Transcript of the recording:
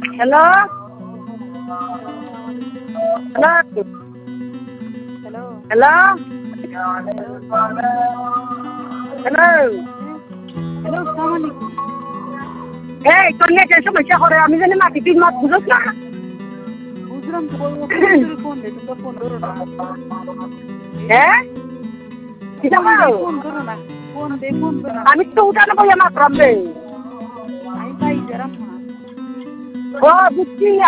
hello hello hello hello hello hello আসসালামু আলাইকুম এই তোর নেটের সমস্যা করে আমি জানি মাটি তুই মাত বুঝোস না বুঝলাম তো ফোন দে তুমি তো ফোন ধরো না হ্যাঁ কি জানো ফোন ধরো না ফোন ধরো না আমি তো উঠানো বইয়া মাত্র রে আমি পাই যারাম না ও বুঝছি